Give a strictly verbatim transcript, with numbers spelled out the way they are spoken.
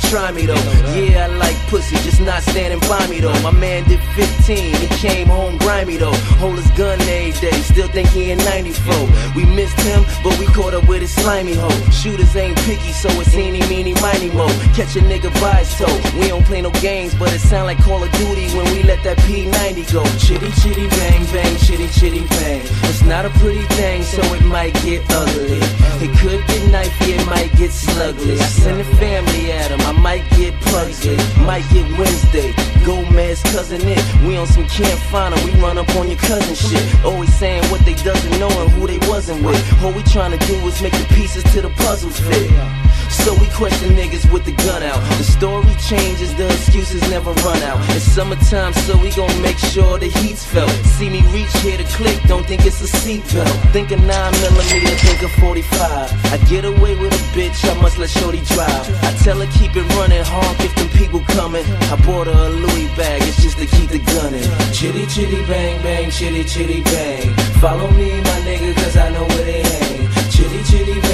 try me though. Yeah, I like pussy, just not standing by me though. My man did fifteen, he came home grimy though. Hold his gun every day, still think he in ninety-four. We missed him, but we caught up with his slimy hoe. Shooters ain't picky, so it's eeny, meeny, miny, mo. Catch a nigga by his toe. We don't play no games, but it sound like Call of Duty when we let that P ninety go. Chitty, chitty, bang, bang, chitty, chitty, bang. It's not a pretty thing, so it might get ugly. It could get knifey, it might get slugly. I send the family at him, I might get Pugsley, might get Wednesday. Gomez, cousin it. We on some can't find him, we run up on your cousin shit. Always saying what they doesn't know and who they wasn't with. All we trying to do is make the pieces to the puzzle fit. So we question niggas with the gun out. The story changes, the excuses never run out. It's summertime, so we gon' make sure the heat's felt. See me reach here to click, don't think it's a seatbelt. Think a nine millimeter, think a forty-five. I get away with a bitch, I must let shorty drive. I tell her keep it running, honk if them people coming. I bought her a Louis bag, it's just to keep the gun in. Chitty chitty bang bang, chitty chitty bang. Follow me my nigga, cause I know where they hang. Chitty chitty bang.